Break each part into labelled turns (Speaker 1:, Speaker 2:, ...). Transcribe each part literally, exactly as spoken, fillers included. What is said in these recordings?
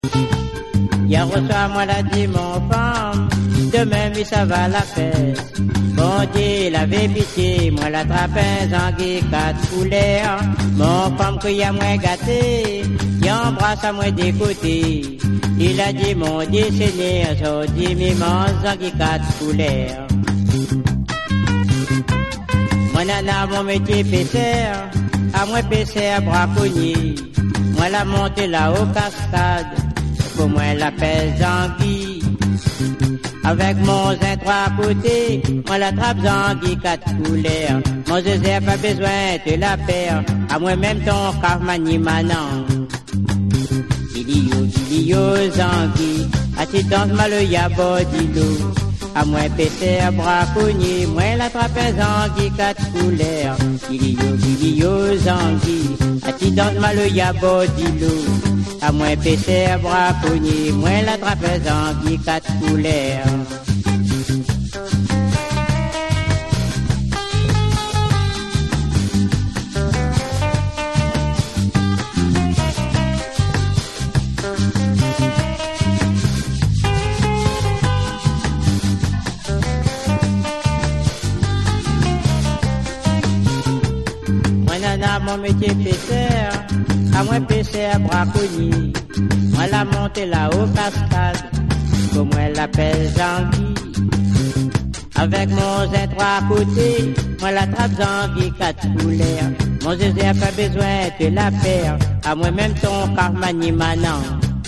Speaker 1: Hier au soir, moi l'a dit mon femme, demain, oui, ça va la fête. Bon Dieu, il avait pitié, moi l'attrapais en guy quatre couleurs. Mon femme qui a moins gâté, il embrasse à moi des côtés. Il a dit, mon Dieu, Seigneur, so dit, m'immense en guy quatre couleurs. Moi nana, mon métier pêcheur, à moi pêcheur braconnier. Moi la montée là-haut cascade, pour moi la pêche anguille. Avec mon zin trois côtés, moi la trappe zanguille quatre couleurs. Mon zézé pas besoin de la paire, à moi-même ton cave mani manant. Bilio, bilio, zanguille, à ti danse mal ya bodilo. À moi pété à braconnier, moi la trappe zanguille quatre couleurs. Bilio, bilio, zanguille, à ti danse mal ya bodilo. À moi pété à braconnier, moi la trappe zanguille quatre couleurs. Mon métier pêcheur, à moi pêcheur braconnier. Moi la montée là-haut cascade, comme moi l'appelle Jean-Guy. Avec mon zin trois côtés, moi la trappe Jean-Guy quatre couleurs. Mon zézé a pas besoin de la paire, à moi-même ton carmani manant.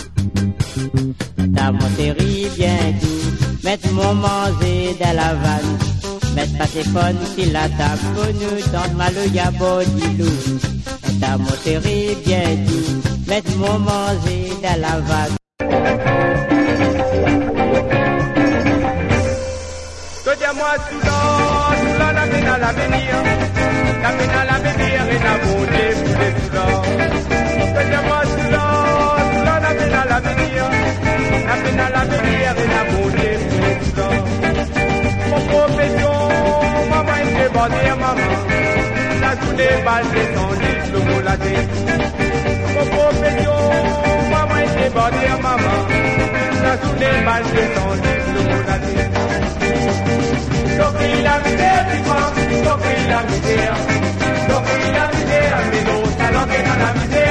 Speaker 1: T'as mon série bien doux, mettre mon manger dans la vanne. Mettre pas tes connes si la table pour nous dans mal ya bodilou. T'as mon série bien doux, mettre mon manger dans la vague.
Speaker 2: Toi moi sous l'or, sous l'or la peine à l'avenir. La peine à l'avenir et la beauté pour les sous l'or. Toi moi sous l'or, sous l'or la peine à l'avenir. La peine à l'avenir et la beauté pour les sous l'or. Mon profession, maman est débordée, maman. La sous les balles descendues, le mot la tête. Mon profession, maman est débordée, maman. La sous les balles descendues, le mot la tête. Donc il a misère, tu crois, donc il a misère. Donc il a misère, mais l'autre, alors qu'il a la misère.